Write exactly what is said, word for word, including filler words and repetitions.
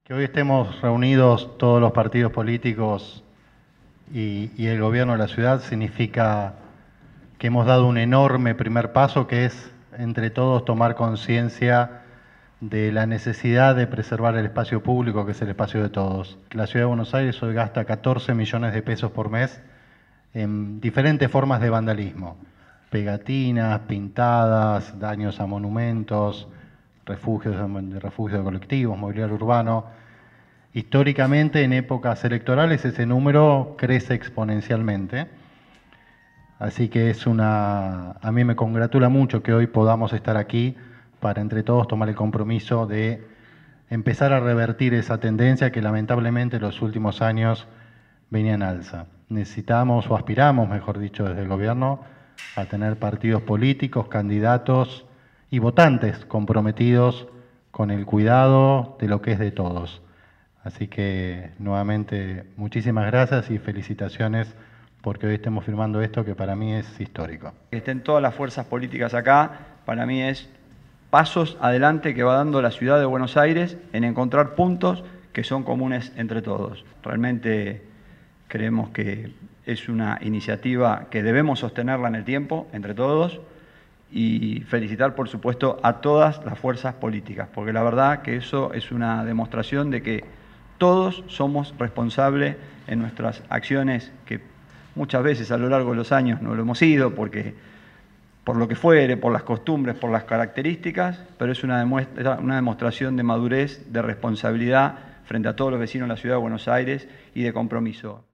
Que hoy estemos reunidos todos los partidos políticos y, y el gobierno de la ciudad significa que hemos dado un enorme primer paso, que es entre todos tomar conciencia de la necesidad de preservar el espacio público, que es el espacio de todos. La ciudad de Buenos Aires hoy gasta catorce millones de pesos por mes en diferentes formas de vandalismo: pegatinas, pintadas, daños a monumentos, refugios de refugios de colectivos, mobiliario urbano. Históricamente, en épocas electorales, ese número crece exponencialmente. Así que es una, a mí me congratula mucho que hoy podamos estar aquí para entre todos tomar el compromiso de empezar a revertir esa tendencia que lamentablemente en los últimos años venía en alza. Necesitamos, o aspiramos, mejor dicho, desde el gobierno, a tener partidos políticos, candidatos y votantes comprometidos con el cuidado de lo que es de todos. Así que, nuevamente, muchísimas gracias y felicitaciones porque hoy estemos firmando esto que para mí es histórico. Que estén todas las fuerzas políticas acá, para mí es pasos adelante que va dando la ciudad de Buenos Aires en encontrar puntos que son comunes entre todos. Realmente creemos que es una iniciativa que debemos sostenerla en el tiempo, entre todos, y felicitar, por supuesto, a todas las fuerzas políticas, porque la verdad que eso es una demostración de que todos somos responsables en nuestras acciones, que muchas veces a lo largo de los años no lo hemos sido, porque por lo que fuere, por las costumbres, por las características, pero es una, demuestra, una demostración de madurez, de responsabilidad frente a todos los vecinos de la ciudad de Buenos Aires y de compromiso.